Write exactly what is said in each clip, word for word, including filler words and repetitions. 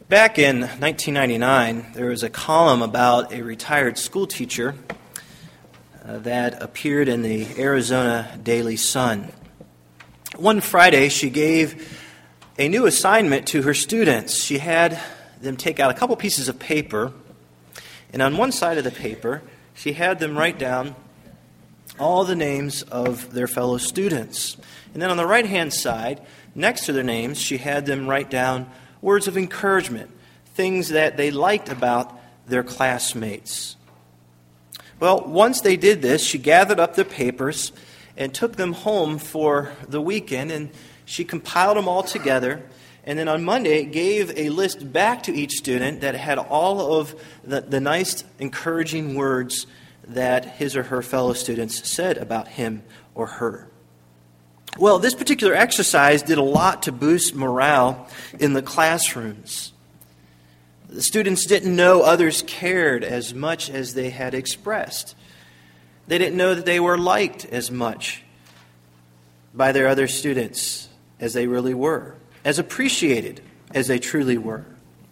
Back in nineteen ninety-nine, there was a column about a retired school teacher uh, that appeared in the Arizona Daily Sun. One Friday, she gave a new assignment to her students. She had them take out a couple pieces of paper, and on one side of the paper, she had them write down all the names of their fellow students. And then on the right-hand side, next to their names, she had them write down words of encouragement, things that they liked about their classmates. Well, once they did this, she gathered up the papers and took them home for the weekend, and she compiled them all together, and then on Monday gave a list back to each student that had all of the, the nice, encouraging words that his or her fellow students said about him or her. Well, this particular exercise did a lot to boost morale in the classrooms. The students didn't know others cared as much as they had expressed. They didn't know that they were liked as much by their other students as they really were, as appreciated as they truly were.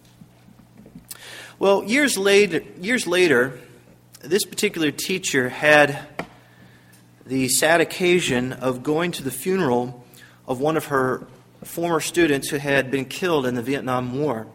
Well, years later, years later, this particular teacher had the sad occasion of going to the funeral of one of her former students who had been killed in the Vietnam War.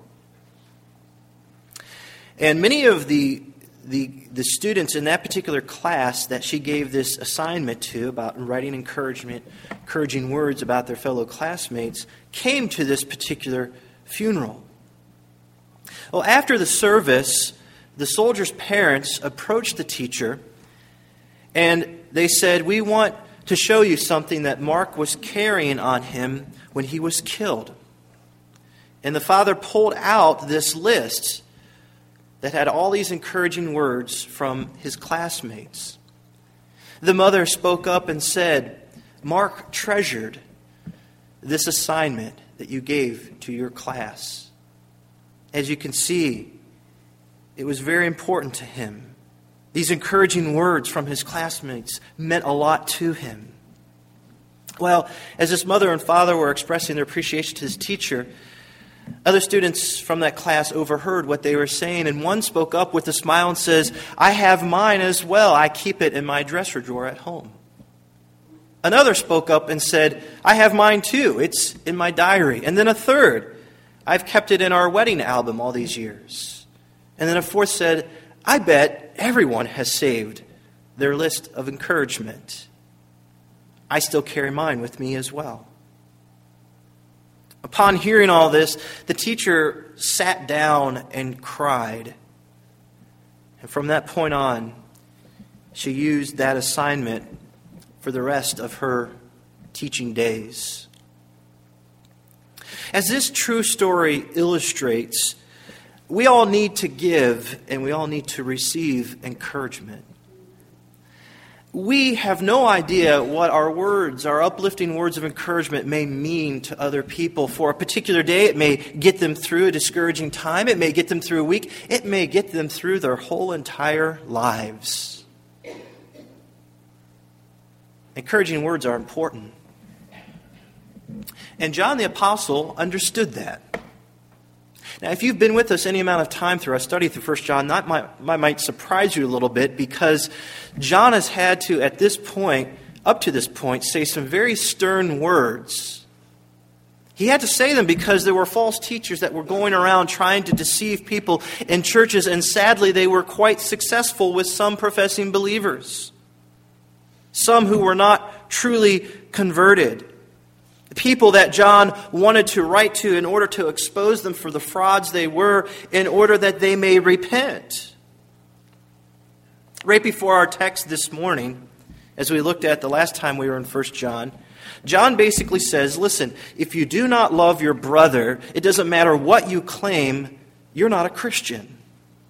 And many of the, the, the students in that particular class that she gave this assignment to about writing encouragement, encouraging words about their fellow classmates came to this particular funeral. Well, after the service, the soldiers' parents approached the teacher and they said, "We want to show you something that Mark was carrying on him when he was killed." And the father pulled out this list that had all these encouraging words from his classmates. The mother spoke up and said, "Mark treasured this assignment that you gave to your class. As you can see, it was very important to him. These encouraging words from his classmates meant a lot to him." Well, as this mother and father were expressing their appreciation to his teacher, other students from that class overheard what they were saying, and one spoke up with a smile and says, "I have mine as well. I keep it in my dresser drawer at home." Another spoke up and said, "I have mine too. It's in my diary." And then a third, "I've kept it in our wedding album all these years." And then a fourth said, "I bet everyone has saved their list of encouragement. I still carry mine with me as well." Upon hearing all this, the teacher sat down and cried. And from that point on, she used that assignment for the rest of her teaching days. As this true story illustrates, we all need to give and we all need to receive encouragement. We have no idea what our words, our uplifting words of encouragement may mean to other people. For a particular day, it may get them through a discouraging time. It may get them through a week. It may get them through their whole entire lives. Encouraging words are important. And John the Apostle understood that. Now, if you've been with us any amount of time through our study through First John, that might, might surprise you a little bit, because John has had to, at this point, up to this point, say some very stern words. He had to say them because there were false teachers that were going around trying to deceive people in churches, and sadly they were quite successful with some professing believers. Some who were not truly converted. People that John wanted to write to in order to expose them for the frauds they were, in order that they may repent. Right before our text this morning, as we looked at the last time we were in First John, John basically says, listen, if you do not love your brother, it doesn't matter what you claim, you're not a Christian.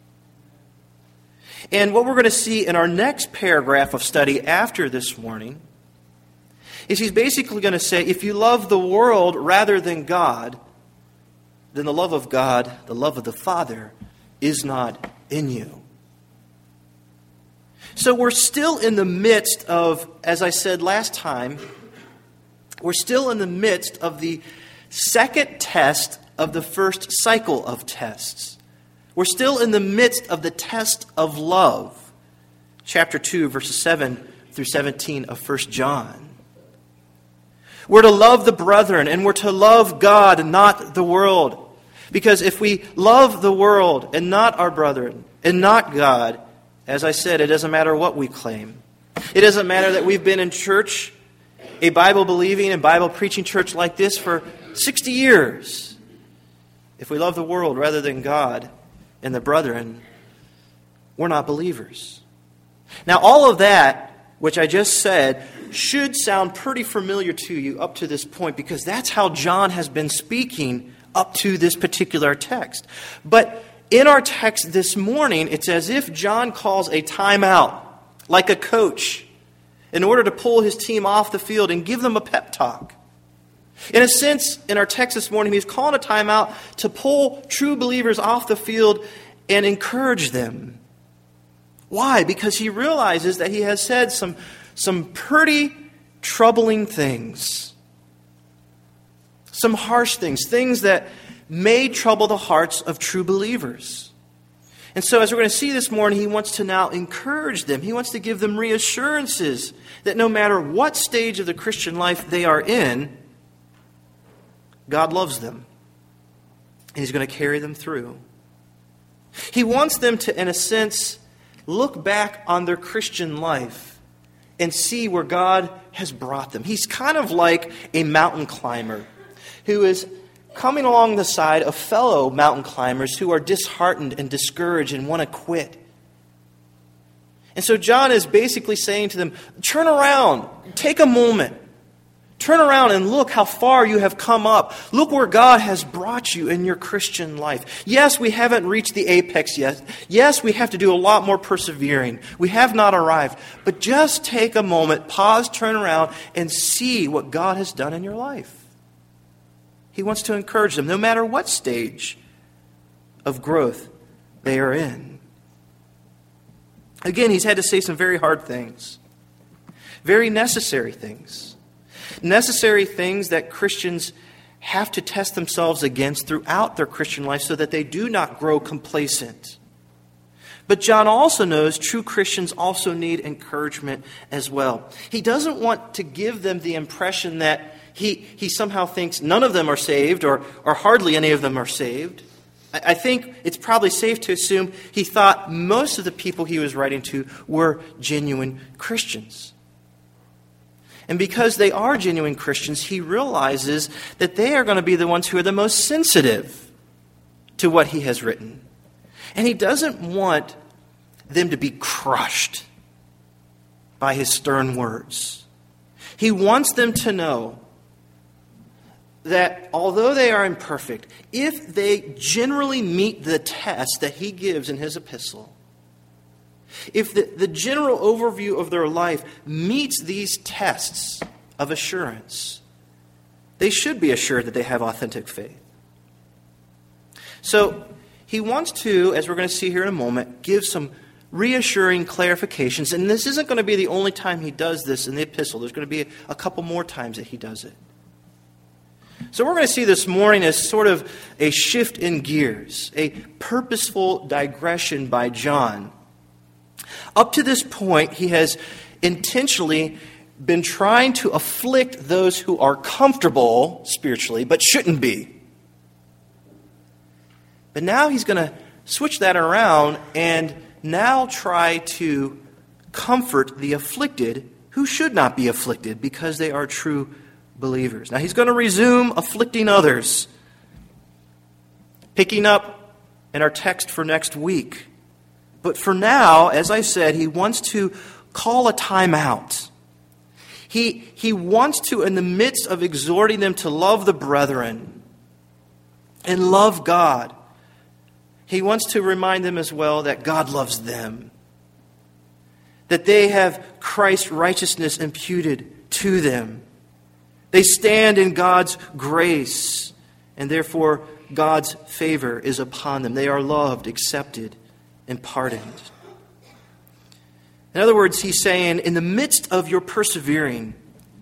And what we're going to see in our next paragraph of study after this morning is he's basically going to say, if you love the world rather than God, then the love of God, the love of the Father, is not in you. So we're still in the midst of, as I said last time, we're still in the midst of the second test of the first cycle of tests. We're still in the midst of the test of love. Chapter two, verses seven through seventeen of First John. We're to love the brethren, and we're to love God, not the world. Because if we love the world and not our brethren, and not God, as I said, it doesn't matter what we claim. It doesn't matter that we've been in church, a Bible-believing and Bible-preaching church like this for sixty years. If we love the world rather than God and the brethren, we're not believers. Now, all of that, which I just said, should sound pretty familiar to you up to this point, because that's how John has been speaking up to this particular text. But in our text this morning, it's as if John calls a timeout, like a coach, in order to pull his team off the field and give them a pep talk. In a sense, in our text this morning, he's calling a timeout to pull true believers off the field and encourage them. Why? Because he realizes that he has said some, some pretty troubling things. Some harsh things, things that may trouble the hearts of true believers. And so, as we're going to see this morning, he wants to now encourage them. He wants to give them reassurances that no matter what stage of the Christian life they are in, God loves them. And he's going to carry them through. He wants them to, in a sense, look back on their Christian life and see where God has brought them. He's kind of like a mountain climber who is coming along the side of fellow mountain climbers who are disheartened and discouraged and want to quit. And so John is basically saying to them, turn around, take a moment. Turn around and look how far you have come up. Look where God has brought you in your Christian life. Yes, we haven't reached the apex yet. Yes, we have to do a lot more persevering. We have not arrived. But just take a moment, pause, turn around, and see what God has done in your life. He wants to encourage them, no matter what stage of growth they are in. Again, he's had to say some very hard things, very necessary things. Necessary things that Christians have to test themselves against throughout their Christian life so that they do not grow complacent. But John also knows true Christians also need encouragement as well. He doesn't want to give them the impression that he, he somehow thinks none of them are saved or, or hardly any of them are saved. I, I think it's probably safe to assume he thought most of the people he was writing to were genuine Christians. And because they are genuine Christians, he realizes that they are going to be the ones who are the most sensitive to what he has written. And he doesn't want them to be crushed by his stern words. He wants them to know that although they are imperfect, if they generally meet the test that he gives in his epistle, if the, the general overview of their life meets these tests of assurance, they should be assured that they have authentic faith. So he wants to, as we're going to see here in a moment, give some reassuring clarifications. And this isn't going to be the only time he does this in the epistle. There's going to be a, a couple more times that he does it. So what we're going to see this morning is sort of a shift in gears, a purposeful digression by John. Up to this point, he has intentionally been trying to afflict those who are comfortable spiritually, but shouldn't be. But now he's going to switch that around and now try to comfort the afflicted who should not be afflicted because they are true believers. Now he's going to resume afflicting others, picking up in our text for next week. But for now, as I said, he wants to call a time out. He, he wants to, in the midst of exhorting them to love the brethren and love God, he wants to remind them as well that God loves them, that they have Christ's righteousness imputed to them. They stand in God's grace, and therefore God's favor is upon them. They are loved, accepted, and pardoned. In other words, he's saying, in the midst of your persevering,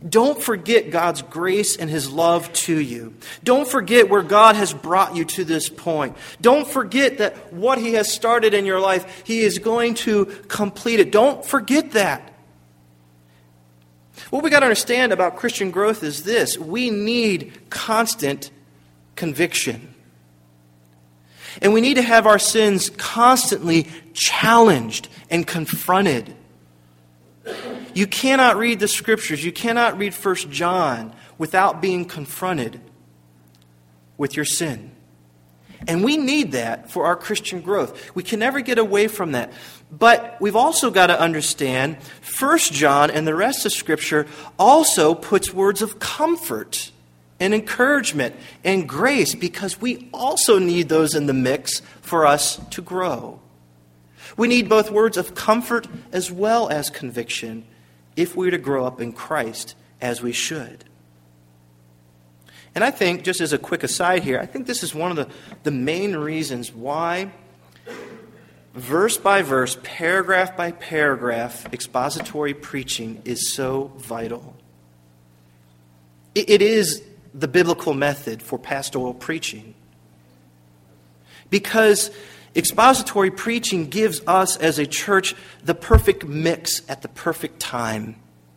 Don't forget God's grace and His love to you. Don't forget where God has brought you to this point. Don't forget that what He has started in your life, He is going to complete it. Don't forget that. What we got to understand about Christian growth is this: we need constant conviction. And we need to have our sins constantly challenged and confronted. You cannot read the Scriptures, you cannot read First John without being confronted with your sin. And we need that for our Christian growth. We can never get away from that. But we've also got to understand First John and the rest of Scripture also puts words of comfort and encouragement and grace, because we also need those in the mix for us to grow. We need both words of comfort as well as conviction if we're to grow up in Christ as we should. And I think, just as a quick aside here, I think this is one of the, the main reasons why verse by verse, paragraph by paragraph, expository preaching is so vital. It, it is the biblical method for pastoral preaching. Because expository preaching gives us as a church the perfect mix at the perfect time.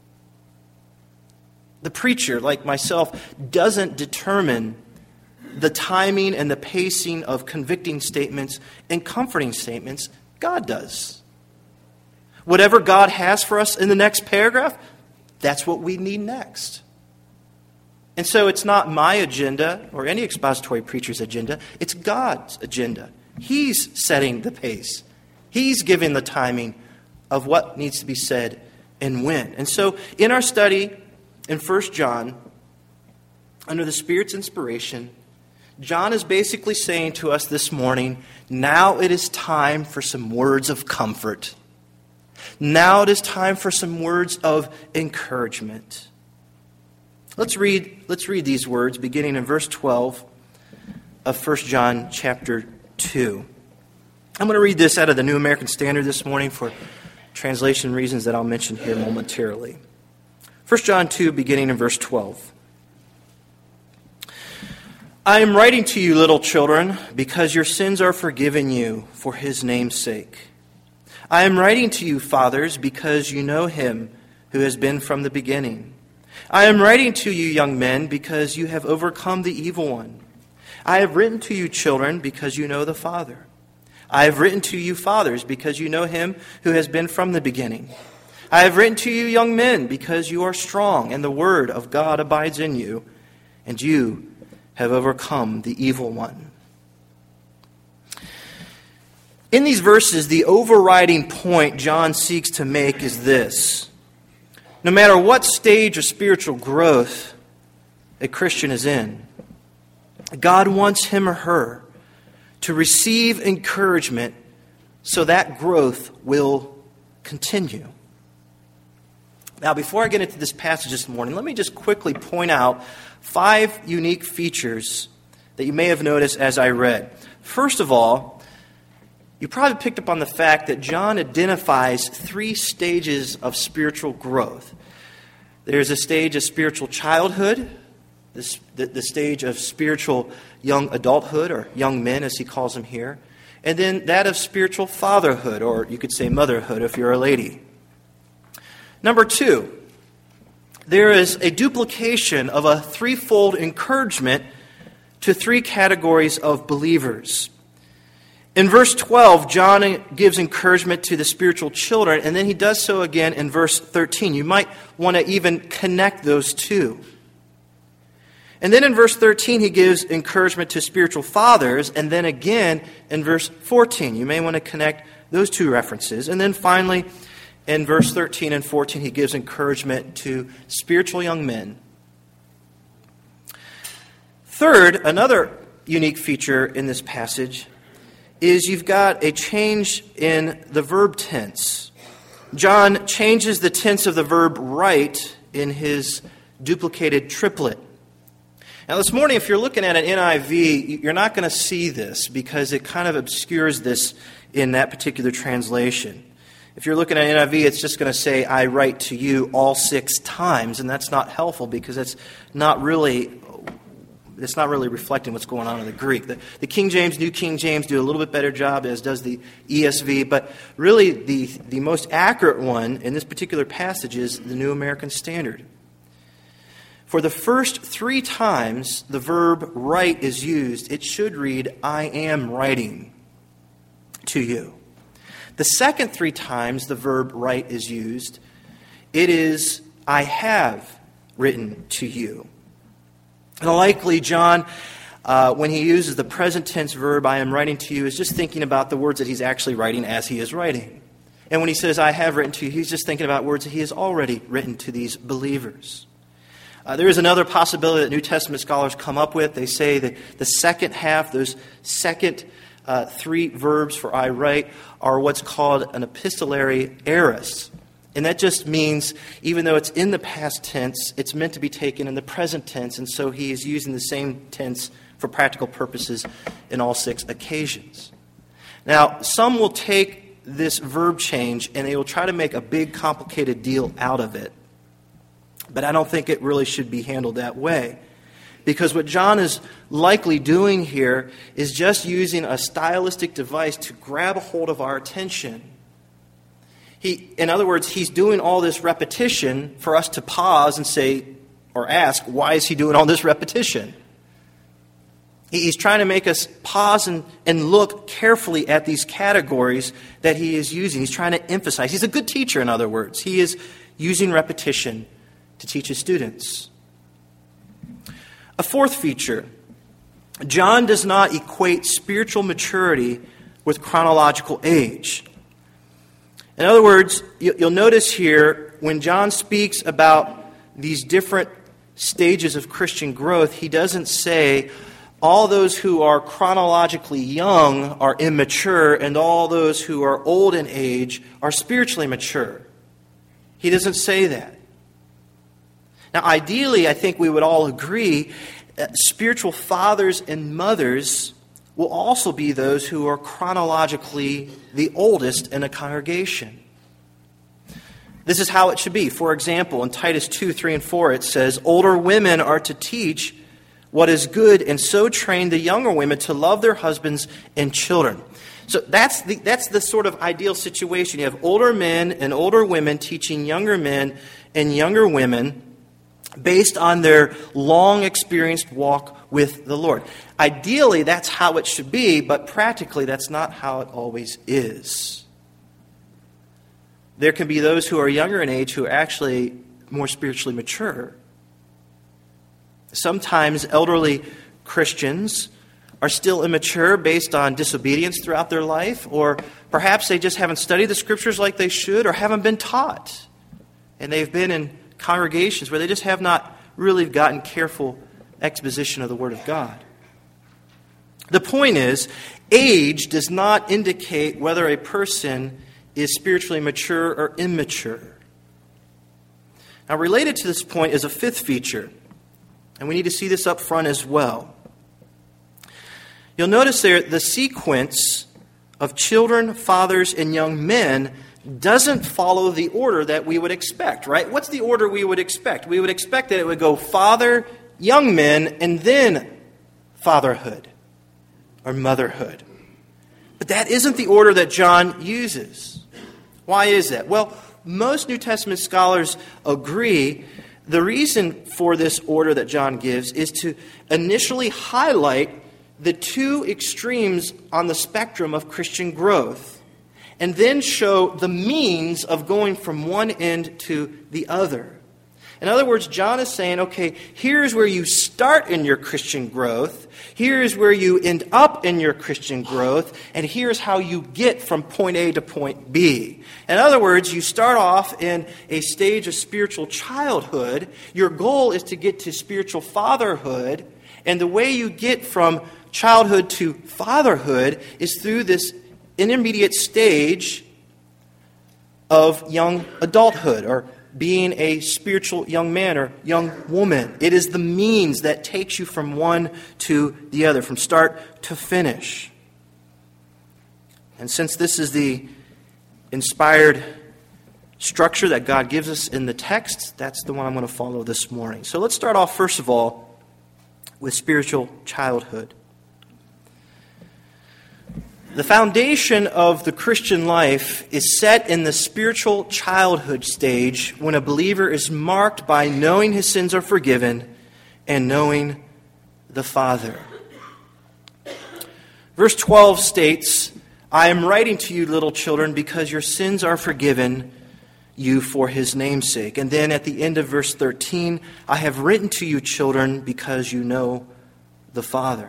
The preacher, like myself, doesn't determine the timing and the pacing of convicting statements and comforting statements. God does. Whatever God has for us in the next paragraph, that's what we need next. And so it's not my agenda or any expository preacher's agenda. It's God's agenda. He's setting the pace. He's giving the timing of what needs to be said and when. And so in our study in First John, under the Spirit's inspiration, John is basically saying to us this morning, now it is time for some words of comfort. Now it is time for some words of encouragement. Let's read, let's read these words beginning in verse twelve of First John chapter two. I'm going to read this out of the New American Standard this morning for translation reasons that I'll mention here momentarily. First John two, beginning in verse twelve. I am writing to you, little children, because your sins are forgiven you for His name's sake. I am writing to you, fathers, because you know Him who has been from the beginning. I am writing to you, young men, because you have overcome the evil one. I have written to you, children, because you know the Father. I have written to you, fathers, because you know Him who has been from the beginning. I have written to you, young men, because you are strong, and the word of God abides in you, and you have overcome the evil one. In these verses, the overriding point John seeks to make is this: no matter what stage of spiritual growth a Christian is in, God wants him or her to receive encouragement so that growth will continue. Now, before I get into this passage this morning, let me just quickly point out five unique features that you may have noticed as I read. First of all, you probably picked up on the fact that John identifies three stages of spiritual growth. There's a stage of spiritual childhood, this, the, the stage of spiritual young adulthood, or young men as he calls them here, and then that of spiritual fatherhood, or you could say motherhood if you're a lady. Number two, there is a duplication of a threefold encouragement to three categories of believers. In verse twelve, John gives encouragement to the spiritual children, and then he does so again in verse thirteen. You might want to even connect those two. And then in verse thirteen, he gives encouragement to spiritual fathers, and then again in verse fourteen. You may want to connect those two references. And then finally, in verse thirteen and fourteen, he gives encouragement to spiritual young men. Third, another unique feature in this passage is you've got a change in the verb tense. John changes the tense of the verb write in his duplicated triplet. Now this morning, if you're looking at an N I V, you're not going to see this because it kind of obscures this in that particular translation. If you're looking at N I V, it's just going to say, I write to you all six times, and that's not helpful because it's not really it's not really reflecting what's going on in the Greek. The, the King James, New King James do a little bit better job, as does the E S V, but really the, the most accurate one in this particular passage is the New American Standard. For the first three times the verb write is used, it should read, I am writing to you. The second three times the verb write is used, it is, I have written to you. And likely John, uh, when he uses the present tense verb, I am writing to you, is just thinking about the words that he's actually writing as he is writing. And when he says, I have written to you, he's just thinking about words that he has already written to these believers. Uh, there is another possibility that New Testament scholars come up with. They say that the second half, those second uh, three verbs for I write, are what's called an epistolary aorist. And that just means, even though it's in the past tense, it's meant to be taken in the present tense. And so he is using the same tense for practical purposes in all six occasions. Now, some will take this verb change and they will try to make a big, complicated deal out of it. But I don't think it really should be handled that way. Because what John is likely doing here is just using a stylistic device to grab a hold of our attention. He, in other words, he's doing all this repetition for us to pause and say, or ask, why is he doing all this repetition? He's trying to make us pause and, and look carefully at these categories that he is using. He's trying to emphasize. He's a good teacher, in other words. He is using repetition to teach his students. A fourth feature, John does not equate spiritual maturity with chronological age. In other words, you'll notice here, when John speaks about these different stages of Christian growth, he doesn't say all those who are chronologically young are immature and all those who are old in age are spiritually mature. He doesn't say that. Now, ideally, I think we would all agree that spiritual fathers and mothers will also be those who are chronologically the oldest in a congregation. This is how it should be. For example, in Titus two, three, and four, it says, older women are to teach what is good and so train the younger women to love their husbands and children. So that's the, that's the sort of ideal situation. You have older men and older women teaching younger men and younger women based on their long experienced walk with the Lord. Ideally, that's how it should be, but practically, that's not how it always is. There can be those who are younger in age who are actually more spiritually mature. Sometimes elderly Christians are still immature based on disobedience throughout their life, or perhaps they just haven't studied the Scriptures like they should or haven't been taught. And they've been in congregations where they just have not really gotten careful exposition of the Word of God. The point is, age does not indicate whether a person is spiritually mature or immature. Now, related to this point is a fifth feature, and we need to see this up front as well. You'll notice there the sequence of children, fathers, and young men doesn't follow the order that we would expect, right? What's the order we would expect? We would expect that it would go father, young men, and then fatherhood or motherhood. But that isn't the order that John uses. Why is that? Well, most New Testament scholars agree the reason for this order that John gives is to initially highlight the two extremes on the spectrum of Christian growth, and then show the means of going from one end to the other. In other words, John is saying, okay, here's where you start in your Christian growth, here's where you end up in your Christian growth, and here's how you get from point A to point B. In other words, you start off in a stage of spiritual childhood. Your goal is to get to spiritual fatherhood, and the way you get from childhood to fatherhood is through this intermediate stage of young adulthood, or being a spiritual young man or young woman. It is the means that takes you from one to the other, from start to finish. And since this is the inspired structure that God gives us in the text, that's the one I'm going to follow this morning. So let's start off, first of all, with spiritual childhood. The foundation of the Christian life is set in the spiritual childhood stage when a believer is marked by knowing his sins are forgiven and knowing the Father. Verse twelve states, I am writing to you, little children, because your sins are forgiven you for his name's sake. And then at the end of verse thirteen, I have written to you, children, because you know the Father.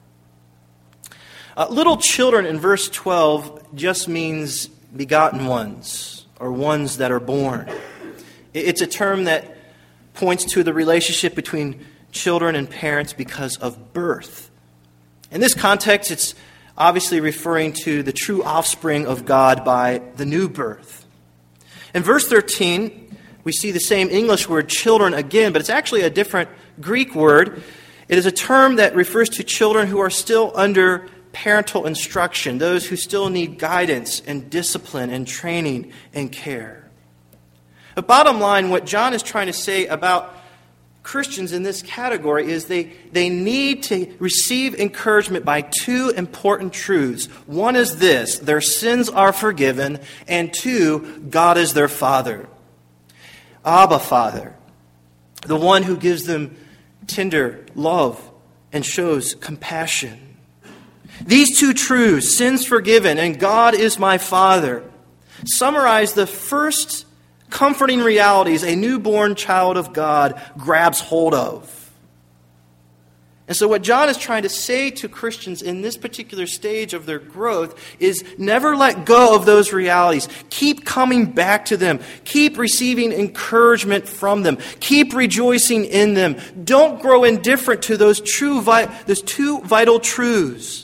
Uh, little children in verse twelve just means begotten ones, or ones that are born. It's a term that points to the relationship between children and parents because of birth. In this context, it's obviously referring to the true offspring of God by the new birth. In verse thirteen, we see the same English word children again, but it's actually a different Greek word. It is a term that refers to children who are still under parental instruction, those who still need guidance and discipline and training and care. But bottom line, what John is trying to say about Christians in this category is they, they need to receive encouragement by two important truths. One is this, their sins are forgiven, and two, God is their Father. Abba, Father, the one who gives them tender love and shows compassion. These two truths, sins forgiven and God is my Father, summarize the first comforting realities a newborn child of God grabs hold of. And so what John is trying to say to Christians in this particular stage of their growth is never let go of those realities. Keep coming back to them. Keep receiving encouragement from them. Keep rejoicing in them. Don't grow indifferent to those true, those two vital truths.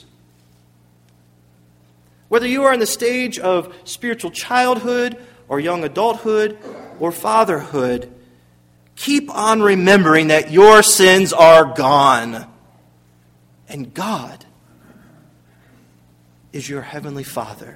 Whether you are in the stage of spiritual childhood or young adulthood or fatherhood, keep on remembering that your sins are gone. And God is your heavenly Father.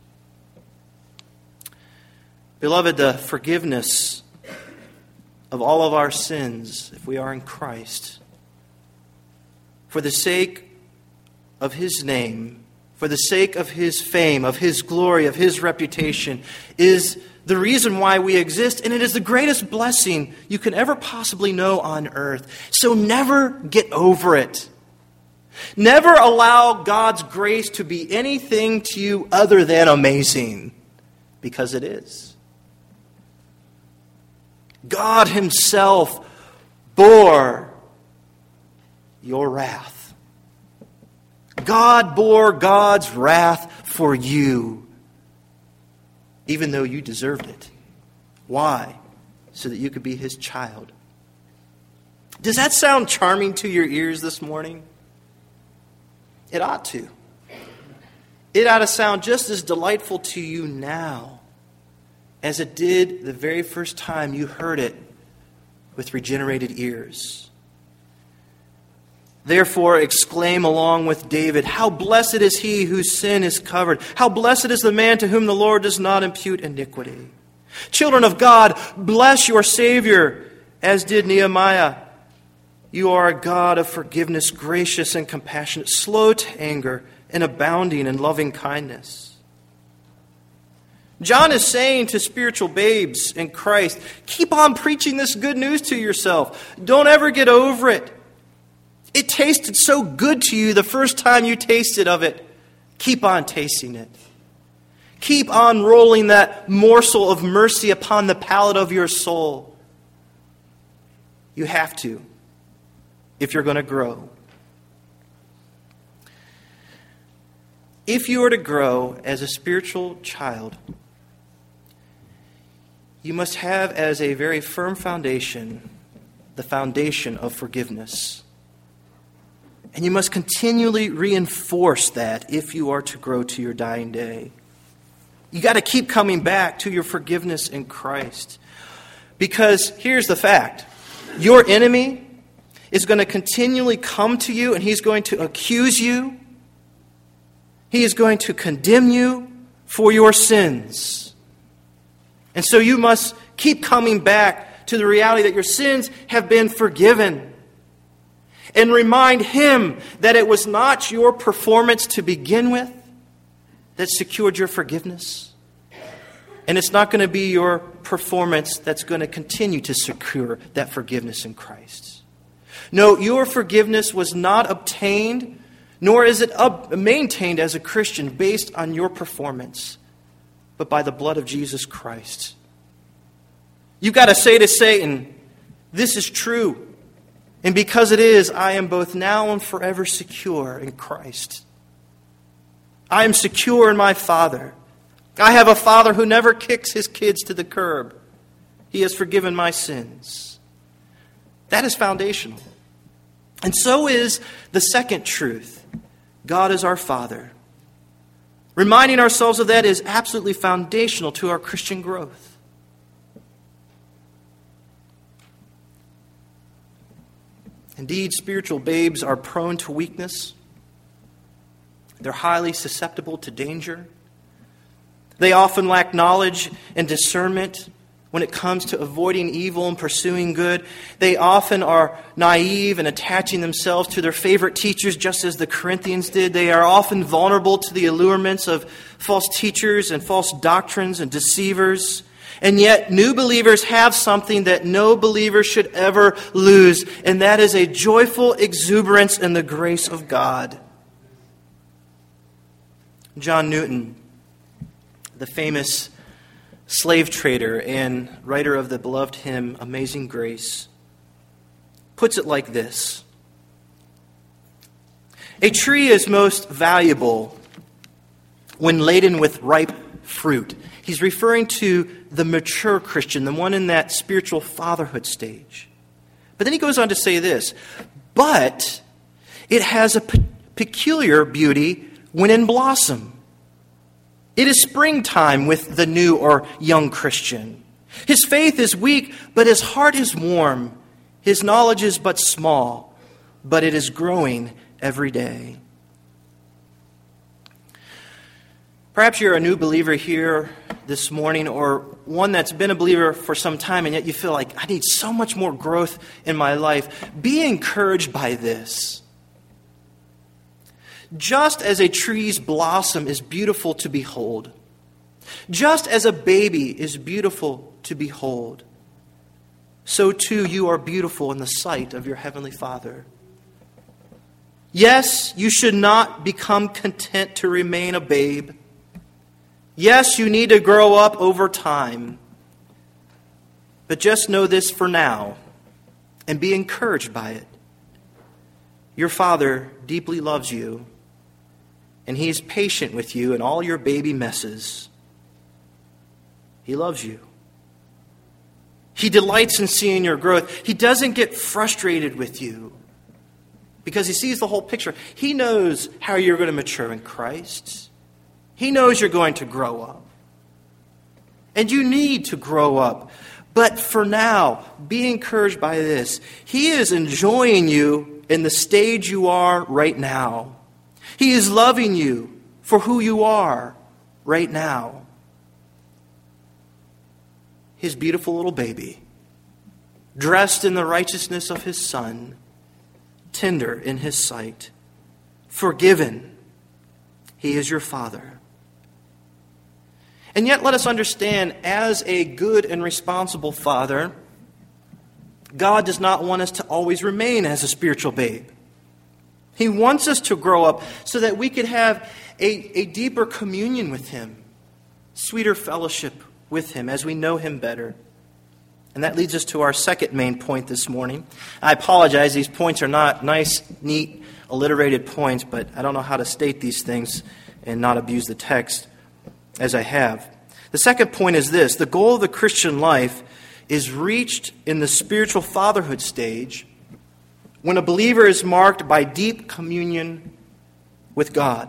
Beloved, the forgiveness of all of our sins, if we are in Christ, for the sake of His name, for the sake of His fame, of His glory, of His reputation, is the reason why we exist, and it is the greatest blessing you can ever possibly know on earth. So never get over it. Never allow God's grace to be anything to you other than amazing, because it is. God Himself bore your wrath. God bore God's wrath for you, even though you deserved it. Why? So that you could be His child. Does that sound charming to your ears this morning? It ought to. It ought to sound just as delightful to you now as it did the very first time you heard it with regenerated ears. Therefore, exclaim along with David, how blessed is he whose sin is covered. How blessed is the man to whom the Lord does not impute iniquity. Children of God, bless your Savior, as did Nehemiah. You are a God of forgiveness, gracious and compassionate, slow to anger, and abounding in loving kindness. John is saying to spiritual babes in Christ, keep on preaching this good news to yourself. Don't ever get over it. It tasted so good to you the first time you tasted of it. Keep on tasting it. Keep on rolling that morsel of mercy upon the palate of your soul. You have to, if you're going to grow. If you are to grow as a spiritual child, you must have as a very firm foundation the foundation of forgiveness. And you must continually reinforce that if you are to grow to your dying day. You got to keep coming back to your forgiveness in Christ. Because here's the fact. Your enemy is going to continually come to you and he's going to accuse you. He is going to condemn you for your sins. And so you must keep coming back to the reality that your sins have been forgiven. And remind Him that it was not your performance to begin with that secured your forgiveness. And it's not going to be your performance that's going to continue to secure that forgiveness in Christ. No, your forgiveness was not obtained, nor is it up, maintained as a Christian based on your performance, but by the blood of Jesus Christ. You've got to say to Satan, this is true. And because it is, I am both now and forever secure in Christ. I am secure in my Father. I have a Father who never kicks his kids to the curb. He has forgiven my sins. That is foundational. And so is the second truth. God is our Father. Reminding ourselves of that is absolutely foundational to our Christian growth. Indeed, spiritual babes are prone to weakness. They're highly susceptible to danger. They often lack knowledge and discernment when it comes to avoiding evil and pursuing good. They often are naive and attaching themselves to their favorite teachers, just as the Corinthians did. They are often vulnerable to the allurements of false teachers and false doctrines and deceivers. And yet, new believers have something that no believer should ever lose, and that is a joyful exuberance in the grace of God. John Newton, the famous slave trader and writer of the beloved hymn, Amazing Grace, puts it like this. A tree is most valuable when laden with ripe fruit. He's referring to the mature Christian, the one in that spiritual fatherhood stage. But then he goes on to say this, but it has a pe- peculiar beauty when in blossom. It is springtime with the new or young Christian. His faith is weak, but his heart is warm. His knowledge is but small, but it is growing every day. Perhaps you're a new believer here this morning, or one that's been a believer for some time, and yet you feel like, I need so much more growth in my life. Be encouraged by this. Just as a tree's blossom is beautiful to behold, just as a baby is beautiful to behold, so too you are beautiful in the sight of your Heavenly Father. Yes, you should not become content to remain a babe. Yes, you need to grow up over time. But just know this for now and be encouraged by it. Your Father deeply loves you, and He is patient with you in all your baby messes. He loves you. He delights in seeing your growth. He doesn't get frustrated with you because He sees the whole picture. He knows how you're going to mature in Christ. He knows you're going to grow up. And you need to grow up. But for now, be encouraged by this. He is enjoying you in the stage you are right now. He is loving you for who you are right now. His beautiful little baby, dressed in the righteousness of His Son, tender in His sight, forgiven. He is your Father. And yet let us understand, as a good and responsible Father, God does not want us to always remain as a spiritual babe. He wants us to grow up so that we could have a, a deeper communion with Him, sweeter fellowship with Him as we know Him better. And that leads us to our second main point this morning. I apologize, these points are not nice, neat, alliterated points, but I don't know how to state these things and not abuse the text as I have. The second point is this: the goal of the Christian life is reached in the spiritual fatherhood stage when a believer is marked by deep communion with God.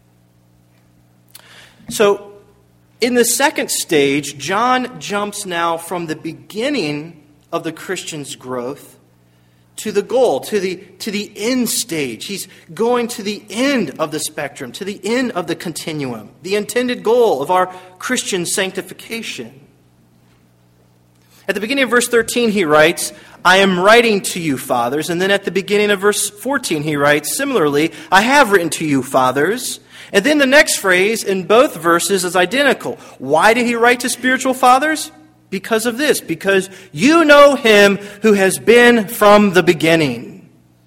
So, in the second stage, John jumps now from the beginning of the Christian's growth to the goal, to the, to the end stage. He's going to the end of the spectrum, to the end of the continuum, the intended goal of our Christian sanctification. At the beginning of verse thirteen, he writes, I am writing to you, fathers. And then at the beginning of verse fourteen, he writes, similarly, I have written to you, fathers. And then the next phrase in both verses is identical. Why did he write to spiritual fathers? Because of this, because you know him who has been from the beginning.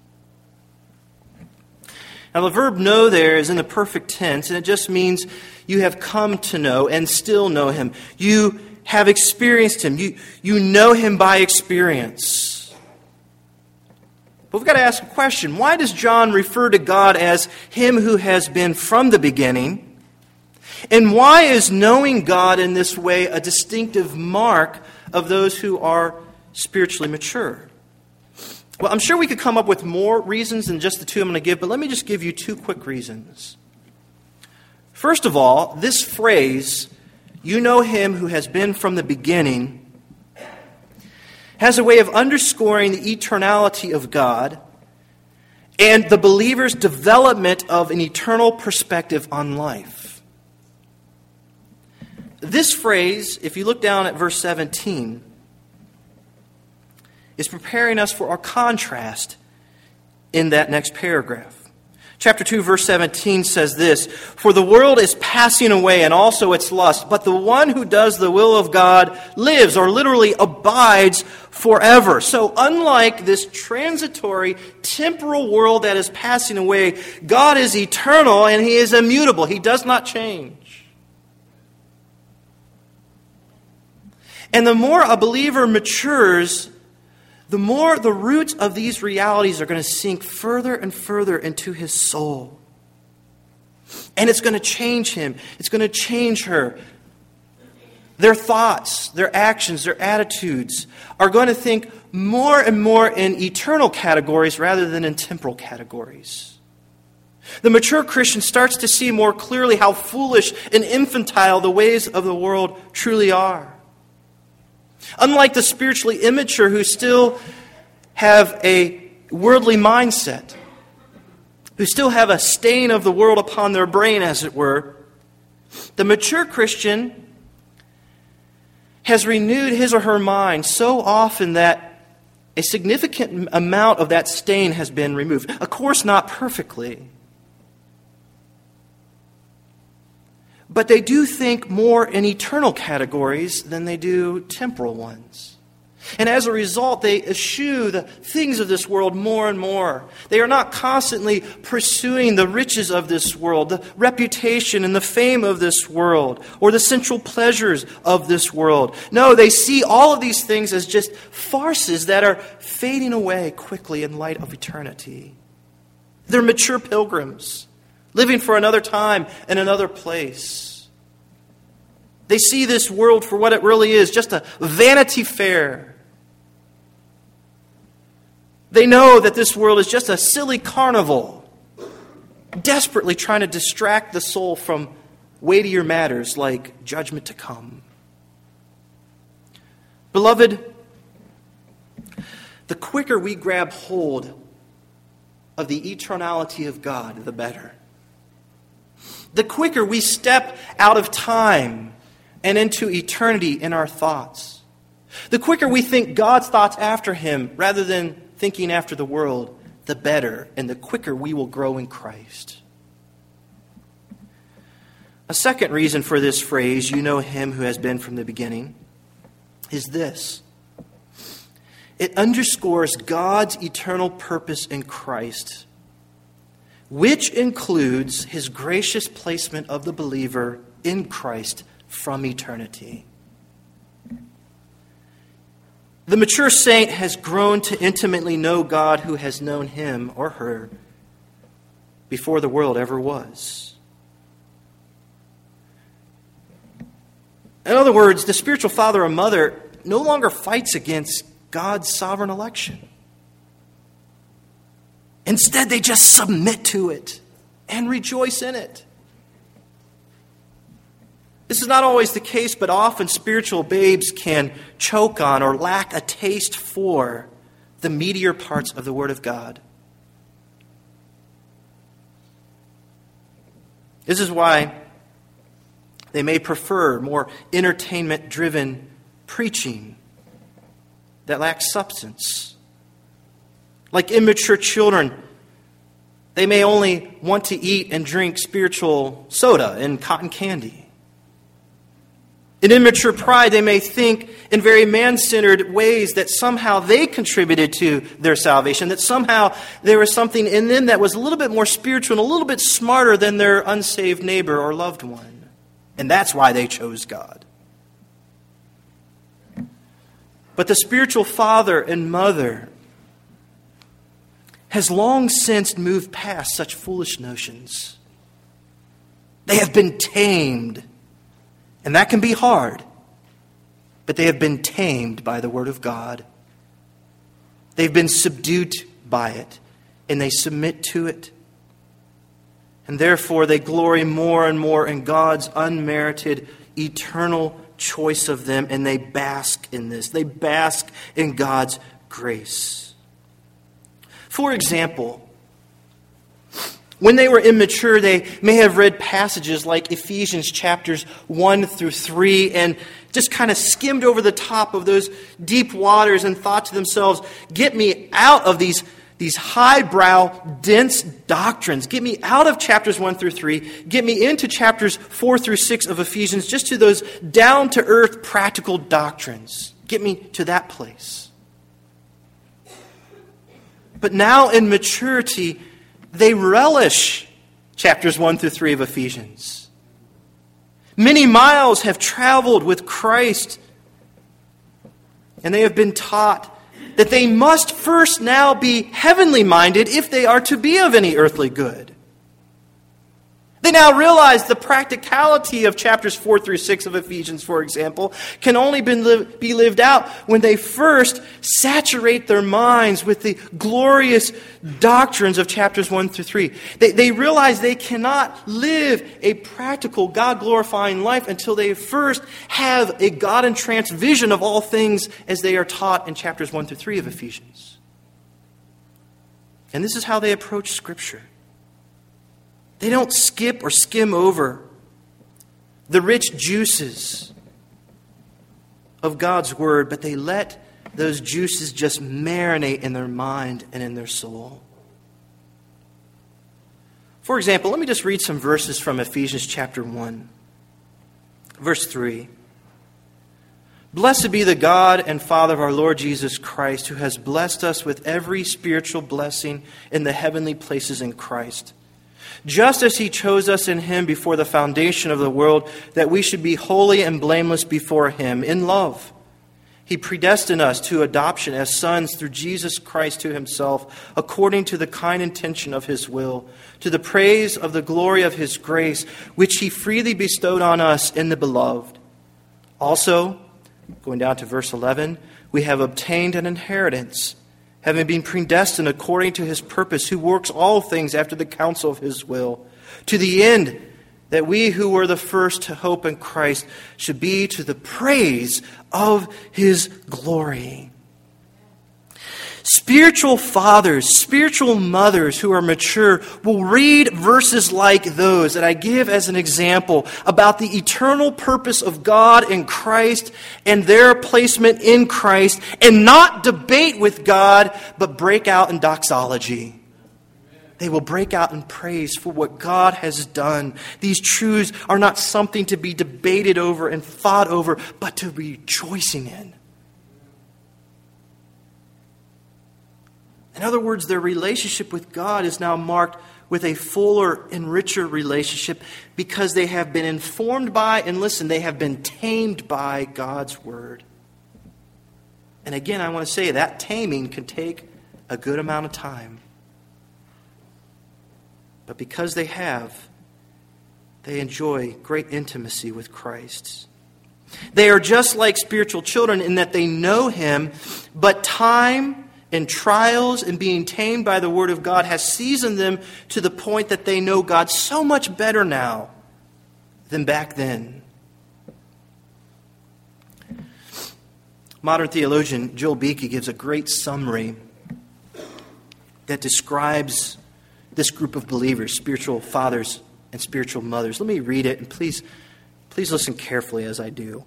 Now the verb know there is in the perfect tense, and it just means you have come to know and still know him. You have experienced him. You, you know him by experience. But we've got to ask a question. Why does John refer to God as him who has been from the beginning? And why is knowing God in this way a distinctive mark of those who are spiritually mature? Well, I'm sure we could come up with more reasons than just the two I'm going to give, but let me just give you two quick reasons. First of all, this phrase, you know him who has been from the beginning, has a way of underscoring the eternality of God and the believer's development of an eternal perspective on life. This phrase, if you look down at verse seventeen, is preparing us for our contrast in that next paragraph. Chapter two, verse seventeen says this, for the world is passing away and also its lust, but the one who does the will of God lives, or literally abides forever. So unlike this transitory, temporal world that is passing away, God is eternal and he is immutable. He does not change. And the more a believer matures, the more the roots of these realities are going to sink further and further into his soul. And it's going to change him. It's going to change her. Their thoughts, their actions, their attitudes are going to think more and more in eternal categories rather than in temporal categories. The mature Christian starts to see more clearly how foolish and infantile the ways of the world truly are. Unlike the spiritually immature who still have a worldly mindset, who still have a stain of the world upon their brain, as it were, the mature Christian has renewed his or her mind so often that a significant amount of that stain has been removed. Of course, not perfectly. But they do think more in eternal categories than they do temporal ones. And as a result, they eschew the things of this world more and more. They are not constantly pursuing the riches of this world, the reputation and the fame of this world, or the sensual pleasures of this world. No, they see all of these things as just farces that are fading away quickly in light of eternity. They're mature pilgrims, living for another time and another place. They see this world for what it really is, just a vanity fair. They know that this world is just a silly carnival, desperately trying to distract the soul from weightier matters like judgment to come. Beloved, the quicker we grab hold of the eternality of God, the better. The quicker we step out of time and into eternity in our thoughts. The quicker we think God's thoughts after him rather than thinking after the world, the better, and the quicker we will grow in Christ. A second reason for this phrase, you know him who has been from the beginning, is this. It underscores God's eternal purpose in Christ, which includes his gracious placement of the believer in Christ from eternity. The mature saint has grown to intimately know God who has known him or her before the world ever was. In other words, the spiritual father or mother no longer fights against God's sovereign election. Instead, they just submit to it and rejoice in it. This is not always the case, but often spiritual babes can choke on or lack a taste for the meatier parts of the Word of God. This is why they may prefer more entertainment-driven preaching that lacks substance. Like immature children, they may only want to eat and drink spiritual soda and cotton candy. In immature pride, they may think in very man-centered ways that somehow they contributed to their salvation, that somehow there was something in them that was a little bit more spiritual and a little bit smarter than their unsaved neighbor or loved one. And that's why they chose God. But the spiritual father and mother has long since moved past such foolish notions. They have been tamed. And that can be hard. But they have been tamed by the Word of God. They've been subdued by it. And they submit to it. And therefore they glory more and more in God's unmerited, eternal choice of them. And they bask in this. They bask in God's grace. For example, when they were immature, they may have read passages like Ephesians chapters one through three and just kind of skimmed over the top of those deep waters and thought to themselves, get me out of these, these highbrow, dense doctrines. Get me out of chapters one through three. Get me into chapters four through six of Ephesians, just to those down-to-earth practical doctrines. Get me to that place. But now in maturity, they relish chapters one through three of Ephesians. Many miles have traveled with Christ, and they have been taught that they must first now be heavenly minded if they are to be of any earthly good. They now realize the practicality of chapters four through six of Ephesians, for example, can only be lived out when they first saturate their minds with the glorious doctrines of chapters one through three. They, they realize they cannot live a practical, God-glorifying life until they first have a God-entranced vision of all things as they are taught in chapters one through three of Ephesians. And this is how they approach Scripture. They don't skip or skim over the rich juices of God's Word, but they let those juices just marinate in their mind and in their soul. For example, let me just read some verses from Ephesians chapter one, verse three. Blessed be the God and Father of our Lord Jesus Christ, who has blessed us with every spiritual blessing in the heavenly places in Christ, just as He chose us in Him before the foundation of the world, that we should be holy and blameless before Him in love. He predestined us to adoption as sons through Jesus Christ to Himself, according to the kind intention of His will, to the praise of the glory of His grace, which He freely bestowed on us in the Beloved. Also, going down to verse eleven, we have obtained an inheritance, having been predestined according to His purpose, who works all things after the counsel of His will, to the end that we who were the first to hope in Christ should be to the praise of His glory. Spiritual fathers, spiritual mothers who are mature will read verses like those that I give as an example about the eternal purpose of God in Christ and their placement in Christ, and not debate with God, but break out in doxology. They will break out in praise for what God has done. These truths are not something to be debated over and fought over, but to be rejoicing in. In other words, their relationship with God is now marked with a fuller and richer relationship because they have been informed by, and listen, they have been tamed by God's Word. And again, I want to say that taming can take a good amount of time. But because they have, they enjoy great intimacy with Christ. They are just like spiritual children in that they know Him, but time and trials and being tamed by the Word of God has seasoned them to the point that they know God so much better now than back then. Modern theologian Joel Beeke gives a great summary that describes this group of believers, spiritual fathers and spiritual mothers. Let me read it, and please, please listen carefully as I do.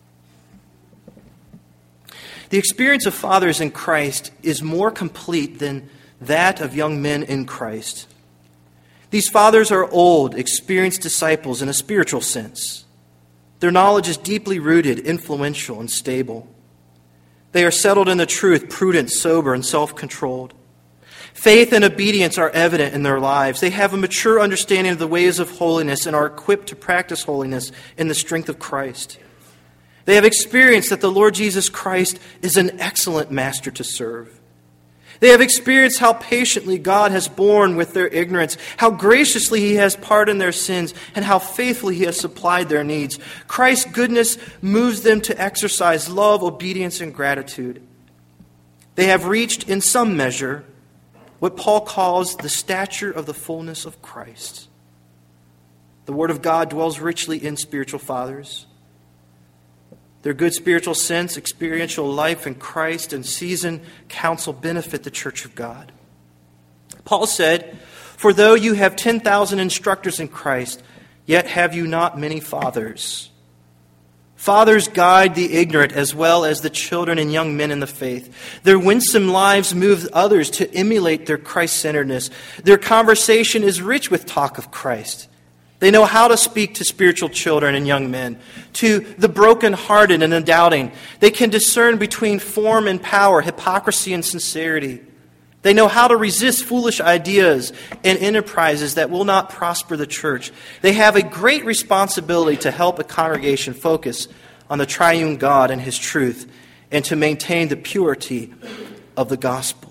The experience of fathers in Christ is more complete than that of young men in Christ. These fathers are old, experienced disciples in a spiritual sense. Their knowledge is deeply rooted, influential, and stable. They are settled in the truth, prudent, sober, and self-controlled. Faith and obedience are evident in their lives. They have a mature understanding of the ways of holiness and are equipped to practice holiness in the strength of Christ. They have experienced that the Lord Jesus Christ is an excellent master to serve. They have experienced how patiently God has borne with their ignorance, how graciously He has pardoned their sins, and how faithfully He has supplied their needs. Christ's goodness moves them to exercise love, obedience, and gratitude. They have reached, in some measure, what Paul calls the stature of the fullness of Christ. The Word of God dwells richly in spiritual fathers. Their good spiritual sense, experiential life in Christ, and seasoned counsel benefit the church of God. Paul said, "For though you have ten thousand instructors in Christ, yet have you not many fathers. Fathers guide the ignorant as well as the children and young men in the faith. Their winsome lives move others to emulate their Christ-centeredness. Their conversation is rich with talk of Christ. They know how to speak to spiritual children and young men, to the brokenhearted and the doubting. They can discern between form and power, hypocrisy and sincerity. They know how to resist foolish ideas and enterprises that will not prosper the church. They have a great responsibility to help a congregation focus on the triune God and His truth and to maintain the purity of the gospel."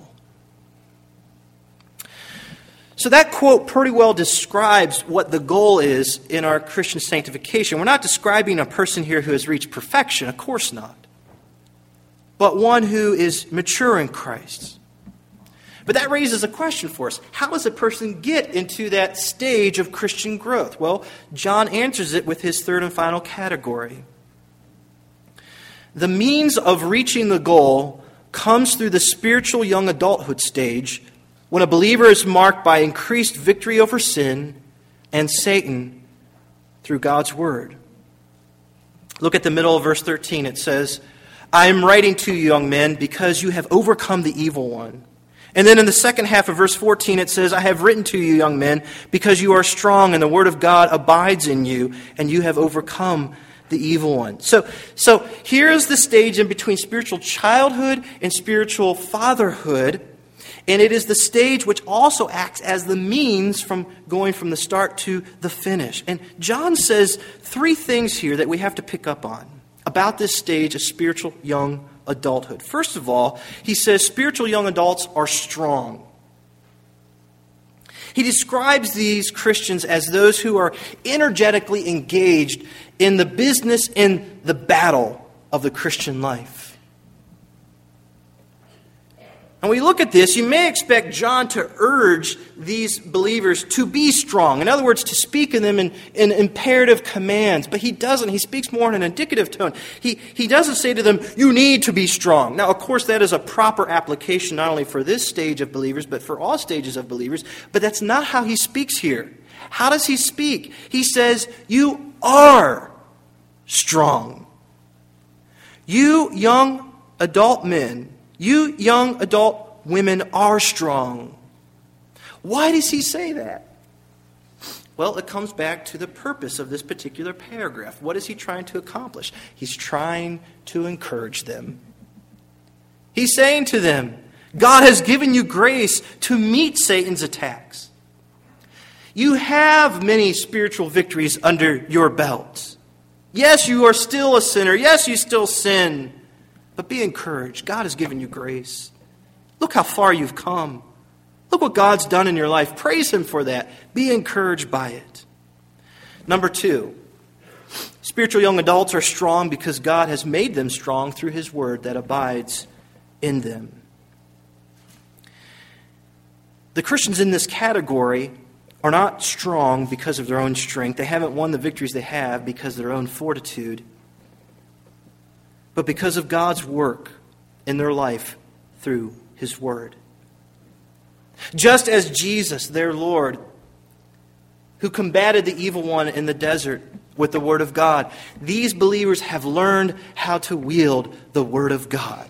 So that quote pretty well describes what the goal is in our Christian sanctification. We're not describing a person here who has reached perfection, of course not, but one who is mature in Christ. But that raises a question for us. How does a person get into that stage of Christian growth? Well, John answers it with his third and final category. The means of reaching the goal comes through the spiritual young adulthood stage, when a believer is marked by increased victory over sin and Satan through God's Word. Look at the middle of verse thirteen. It says, "I am writing to you, young men, because you have overcome the evil one." And then in the second half of verse fourteen, it says, "I have written to you, young men, because you are strong and the Word of God abides in you, and you have overcome the evil one." So, so here's the stage in between spiritual childhood and spiritual fatherhood. And it is the stage which also acts as the means from going from the start to the finish. And John says three things here that we have to pick up on about this stage of spiritual young adulthood. First of all, he says spiritual young adults are strong. He describes these Christians as those who are energetically engaged in the business and the battle of the Christian life. And when you look at this, you may expect John to urge these believers to be strong. In other words, to speak in them in, in imperative commands. But he doesn't. He speaks more in an indicative tone. He, he doesn't say to them, "You need to be strong." Now, of course, that is a proper application not only for this stage of believers, but for all stages of believers. But that's not how he speaks here. How does he speak? He says, "You are strong. You young adult men, you young adult women are strong." Why does he say that? Well, it comes back to the purpose of this particular paragraph. What is he trying to accomplish? He's trying to encourage them. He's saying to them, God has given you grace to meet Satan's attacks. You have many spiritual victories under your belt. Yes, you are still a sinner. Yes, you still sin. But be encouraged. God has given you grace. Look how far you've come. Look what God's done in your life. Praise Him for that. Be encouraged by it. Number two, spiritual young adults are strong because God has made them strong through His Word that abides in them. The Christians in this category are not strong because of their own strength. They haven't won the victories they have because of their own fortitude, but because of God's work in their life through His Word. Just as Jesus, their Lord, who combated the evil one in the desert with the Word of God, these believers have learned how to wield the Word of God.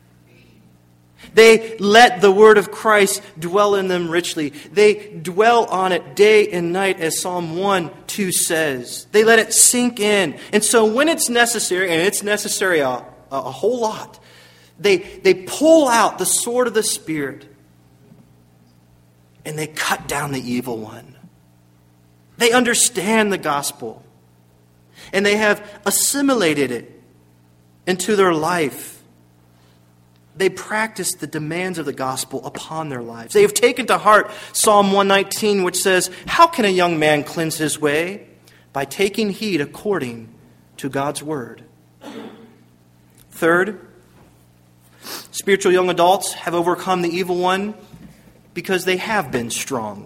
They let the Word of Christ dwell in them richly. They dwell on it day and night, as Psalm one two says. They let it sink in. And so when it's necessary, and it's necessary a, a, a whole lot, they, they pull out the sword of the Spirit and they cut down the evil one. They understand the gospel and they have assimilated it into their life. They practice the demands of the gospel upon their lives. They have taken to heart Psalm one nineteen, which says, "How can a young man cleanse his way? By taking heed according to God's word." Third, spiritual young adults have overcome the evil one because they have been strong.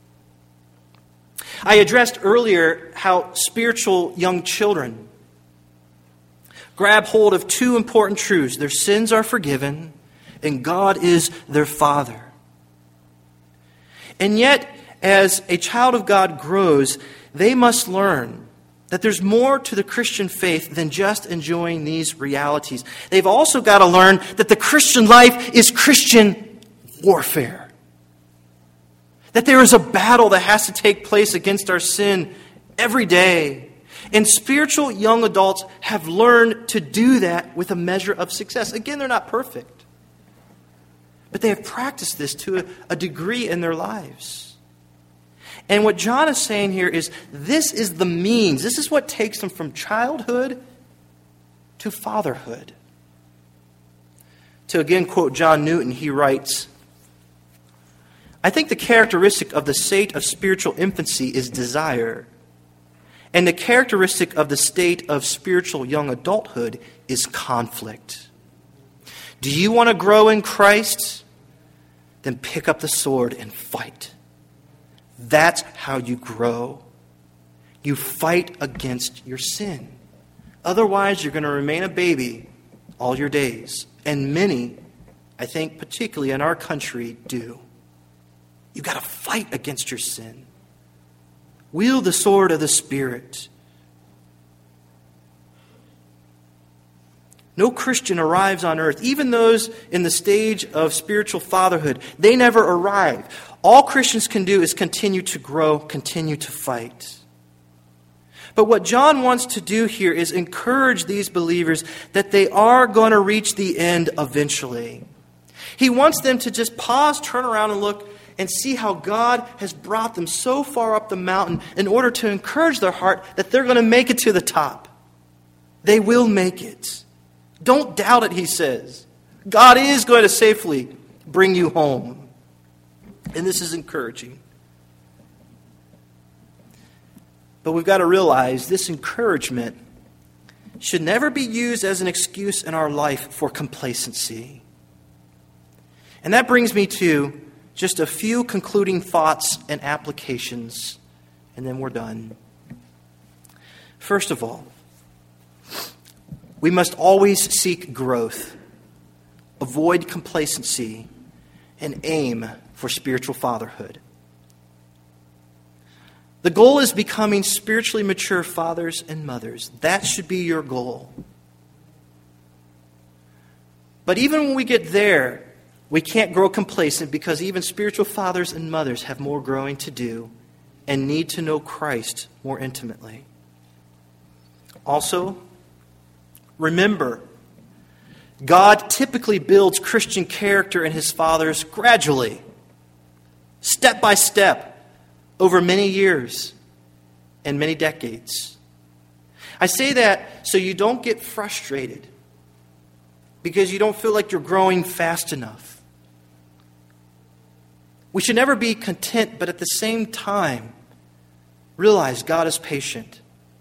I addressed earlier how spiritual young children grab hold of two important truths. Their sins are forgiven, and God is their Father. And yet, as a child of God grows, they must learn that there's more to the Christian faith than just enjoying these realities. They've also got to learn that the Christian life is Christian warfare. That there is a battle that has to take place against our sin every day. And spiritual young adults have learned to do that with a measure of success. Again, they're not perfect. But they have practiced this to a, a degree in their lives. And what John is saying here is this is the means. This is what takes them from childhood to fatherhood. To again quote John Newton, he writes, "I think the characteristic of the state of spiritual infancy is desire. And the characteristic of the state of spiritual young adulthood is conflict. Do you want to grow in Christ? Then pick up the sword and fight. That's how you grow. You fight against your sin. Otherwise, you're going to remain a baby all your days. And many, I think particularly in our country, do. You've got to fight against your sin. Wield the sword of the Spirit. No Christian arrives on earth. Even those in the stage of spiritual fatherhood, they never arrive. All Christians can do is continue to grow, continue to fight. But what John wants to do here is encourage these believers that they are going to reach the end eventually. He wants them to just pause, turn around, and look and see how God has brought them so far up the mountain in order to encourage their heart that they're going to make it to the top. They will make it. Don't doubt it, he says. God is going to safely bring you home. And this is encouraging. But we've got to realize this encouragement should never be used as an excuse in our life for complacency. And that brings me to just a few concluding thoughts and applications, and then we're done. First of all, we must always seek growth, avoid complacency, and aim for spiritual fatherhood. The goal is becoming spiritually mature fathers and mothers. That should be your goal. But even when we get there, we can't grow complacent because even spiritual fathers and mothers have more growing to do and need to know Christ more intimately. Also, remember, God typically builds Christian character in his fathers gradually, step by step, over many years and many decades. I say that so you don't get frustrated because you don't feel like you're growing fast enough. We should never be content, but at the same time, realize God is patient.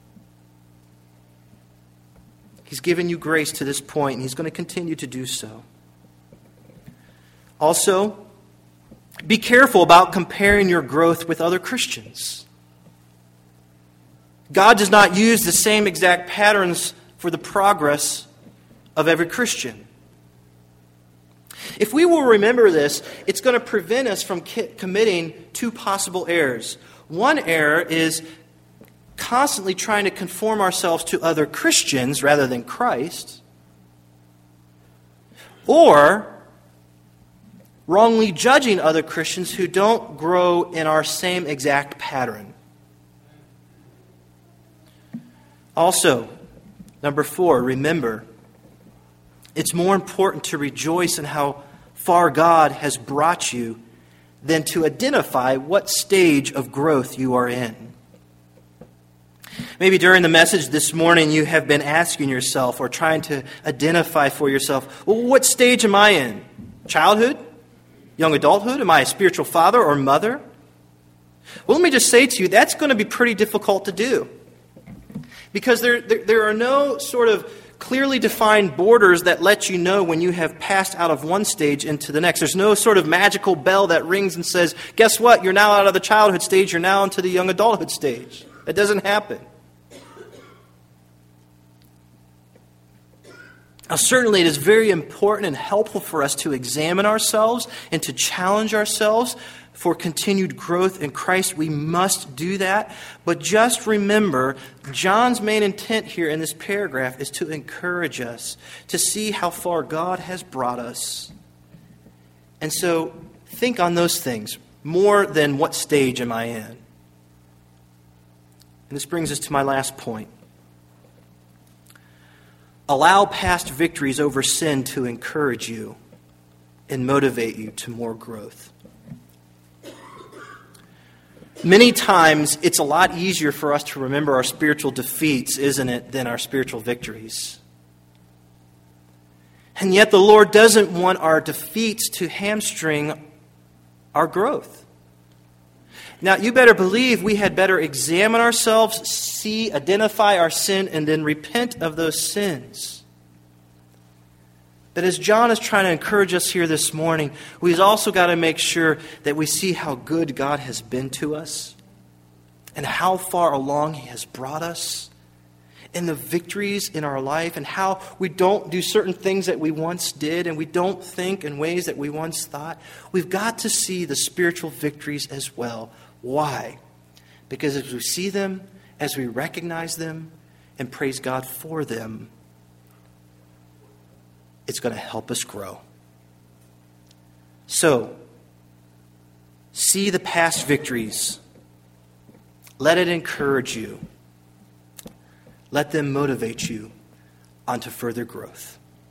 He's given you grace to this point, and he's going to continue to do so. Also, be careful about comparing your growth with other Christians. God does not use the same exact patterns for the progress of every Christian. If we will remember this, it's going to prevent us from ki- committing two possible errors. One error is constantly trying to conform ourselves to other Christians rather than Christ, or wrongly judging other Christians who don't grow in our same exact pattern. Also, number four, remember, it's more important to rejoice in how far God has brought you than to identify what stage of growth you are in. Maybe during the message this morning you have been asking yourself or trying to identify for yourself, well, what stage am I in? Childhood? Young adulthood? Am I a spiritual father or mother? Well, let me just say to you, that's going to be pretty difficult to do. Because there, there, there are no sort of clearly defined borders that let you know when you have passed out of one stage into the next. There's no sort of magical bell that rings and says, guess what? You're now out of the childhood stage. You're now into the young adulthood stage. That doesn't happen. Now, certainly it is very important and helpful for us to examine ourselves and to challenge ourselves for continued growth in Christ. We must do that. But just remember, John's main intent here in this paragraph is to encourage us to see how far God has brought us. And so think on those things more than what stage am I in. And this brings us to my last point. Allow past victories over sin to encourage you and motivate you to more growth. Many times, it's a lot easier for us to remember our spiritual defeats, isn't it, than our spiritual victories. And yet the Lord doesn't want our defeats to hamstring our growth. Now, you better believe we had better examine ourselves, see, identify our sin, and then repent of those sins. But as John is trying to encourage us here this morning, we've also got to make sure that we see how good God has been to us and how far along He has brought us in the victories in our life and how we don't do certain things that we once did and we don't think in ways that we once thought. We've got to see the spiritual victories as well. Why? Because as we see them, as we recognize them, and praise God for them, it's going to help us grow. So, see the past victories. Let it encourage you. Let them motivate you onto further growth.